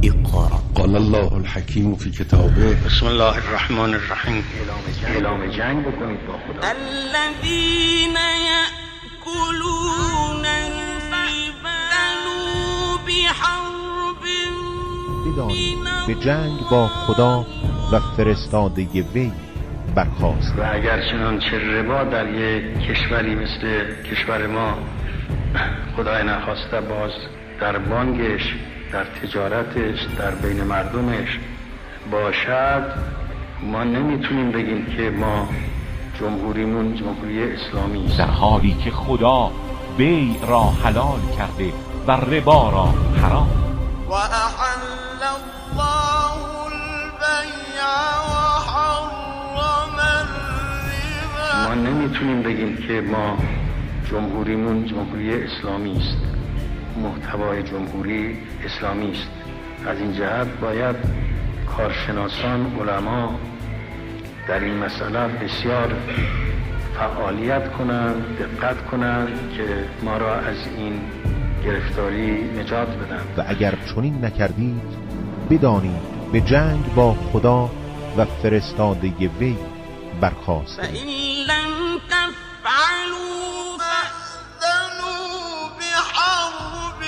اقرأ. قال الله الحکیم فی کتابه بسم الله الرحمن الرحیم. اعلام جنگ بکنید با خدا. الذين يأكلون فأذنوا بحرب. بدانید به جنگ با خدا و فرستاده وی برخاست. و اگر چنانچه ربا در یک کشوری مثل کشور ما خدای نخواسته باز در بانکش، در تجارتش، در بین مردمش باشد، ما نمیتونیم بگیم که ما جمهوریمون جمهوری اسلامی است، در حالی که خدا بیع را حلال کرده و ربا را حرام. و احل الله البیع و حرم الربا. ما نمیتونیم بگیم که ما جمهوریمون جمهوری اسلامی است، محتوای جمهوری اسلامی است. از این جهت باید کارشناسان، علما در این مسئله بسیار فعالیت کنند، دقت کنند که ما را از این گرفتاری نجات بدن. و اگر چنین نکردید بدانید به جنگ با خدا و فرستاده وی برخاست. فإن لم تفعلوا فأذنوا بحرب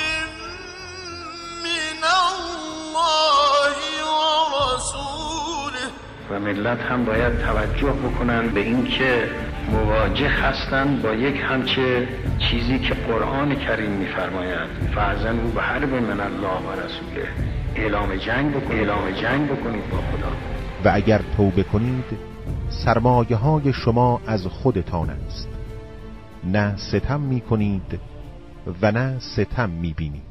من الله ورسوله. و ملت هم باید توجه بکنند به این که مواجه هستند با یک همچه چیزی که قرآن کریم می‌فرماید فأذنوا بحرب من الله و رسوله. اعلام جنگ بکنید با خدا. و اگر توبه کنید سرمایه های شما از خودتان است، نه ستم می کنید و نه ستم می بینید.